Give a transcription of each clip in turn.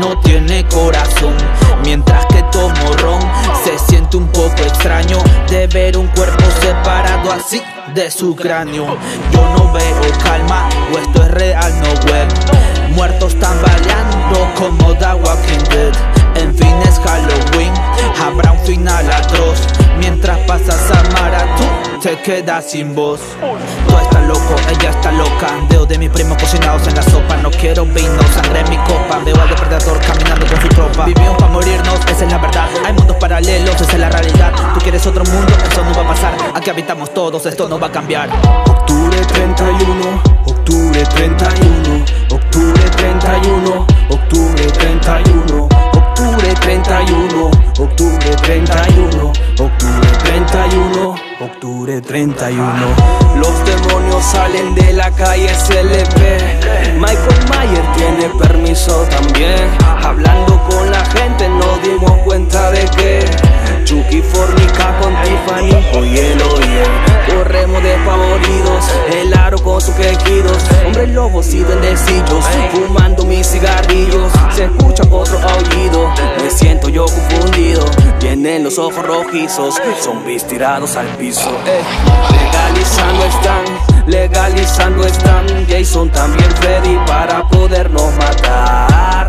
no tiene corazón. Mientras que tomo ron, se siente un poco extraño de ver un cuerpo separado así de su cráneo. Yo no veo calma, o esto es real, no web. Muertos tambaleando como The Walking Dead. En fin es Halloween, habrá un final atroz. Mientras pasas a maratón, te quedas sin voz. Tú estás loco, ella está loca. Veo de mis primos cocinados en la sopa. No quiero vino, sangre en mi copa. Veo al depredador caminando con su tropa. Vivimos para morirnos, esa es la verdad. Hay mundos paralelos, esa es la realidad. Tú quieres otro mundo, eso no va a pasar. Aquí habitamos todos, esto no va a cambiar. Octubre 31, octubre 31, octubre 31, octubre 31, octubre 31, octubre 31, octubre 31, octubre 31. Los demonios salen de la calle, se le ve. Michael Myers tiene permiso también. Hablando con la gente nos dimos cuenta de que Chucky fornica con Tiffany, óyelo bien. Corremos despavoridos, el aro con sus quejidos. Hombres lobos y duendecillos, fumando mis cigarrillos. Se escucha otro aullido, me siento yo confundido. Tienen los ojos rojizos, zombies tirados al piso. Legalizando están Jason, también Freddy para podernos matar.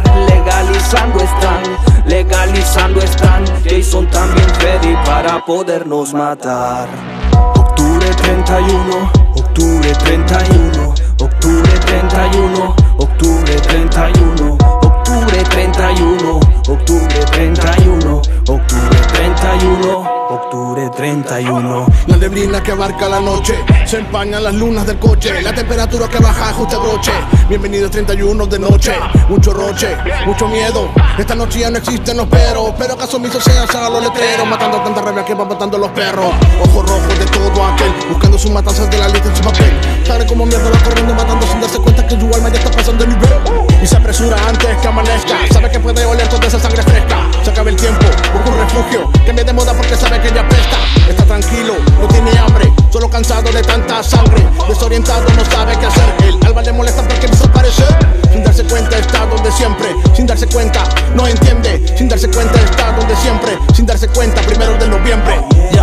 Legalizando están Jason, también Freddy para podernos matar. Octubre 31, octubre 31, octubre 31, octubre 31, octubre 31, octubre 31, octubre 31, octubre 31. La neblina que abarca la noche, se empañan las lunas del coche. La temperatura que baja ajuste broche. Bienvenido 31 de noche, mucho roche, mucho miedo. Esta noche ya no existen los perros, pero acaso mis sean a los letreros. Matando tanta rabia que van matando los perros. Ojos rojos de todo aquel, buscando sus matanzas de la lista en su papel. Sabe como mierda va corriendo matando sin darse cuenta que su alma ya está pasando de nivel. Y se apresura antes que amanezca, sabe que puede oler toda esa sangre fresca. Se acaba el tiempo, busca un refugio, cambia de moda porque sabe que ya presta. Está tranquilo, no tiene hambre, solo cansado de tanta sangre. Desorientado, no sabe qué hacer. El alma le molesta porque desaparece. Sin darse cuenta está donde siempre. Sin darse cuenta, no entiende. Sin darse cuenta está donde siempre. Sin darse cuenta, 1 de noviembre.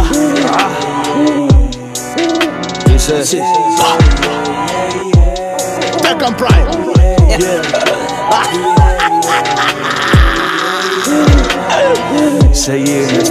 Dice sí. Tekken Pride. Say yeah.